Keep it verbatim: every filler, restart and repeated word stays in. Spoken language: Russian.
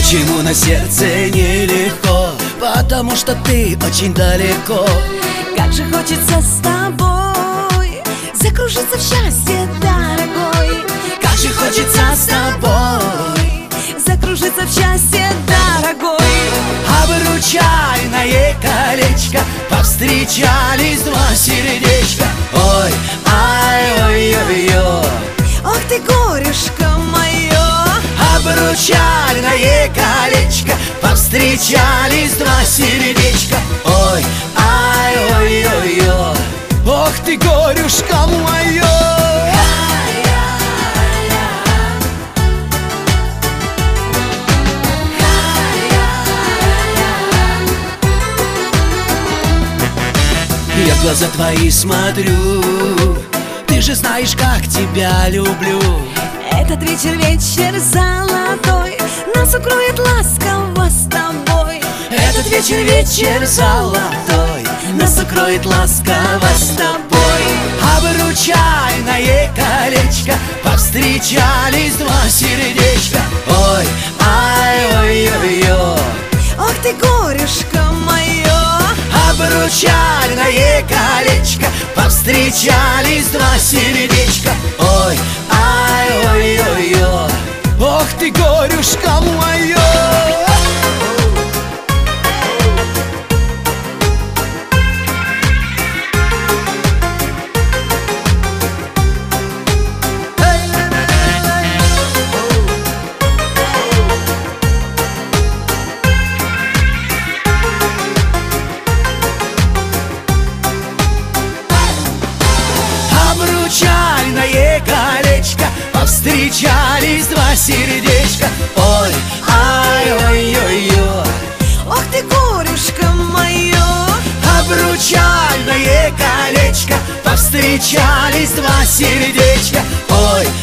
Почему на сердце нелегко? Потому что ты очень далеко. Как же хочется с тобой закружиться в счастье, дорогой. Как же хочется с тобой закружиться в счастье, дорогой. Обручальное колечко, повстречались два сердечка. Ой, ай, ой, ой, ой. Ох ты, горюшка мое. Обручальное колечко, повстречались два сердечка. Ой, ай, ой, ой, ой. Ох ты, горюшка мое. Я в глаза твои смотрю, ты же знаешь, как тебя люблю. Этот вечер, вечер золотой, нас укроет ласково с тобой. Этот вечер, вечер золотой, нас укроет ласково с тобой. Обручальное колечко, повстречались два сердечка. Ой, ай, ой, ой, ой. Ох ты, горюшка мое. Обручальное колечко, повстречались два сердечка. Ой, ай, ой, ой, ой. Ох ты, горюшка мое. Обручальное колечко, повстречались два сердечка. Ой, ай, ой, ой, ой. Ох ты, горюшка мое. Обручальное колечко, повстречались два сердечка. Ой,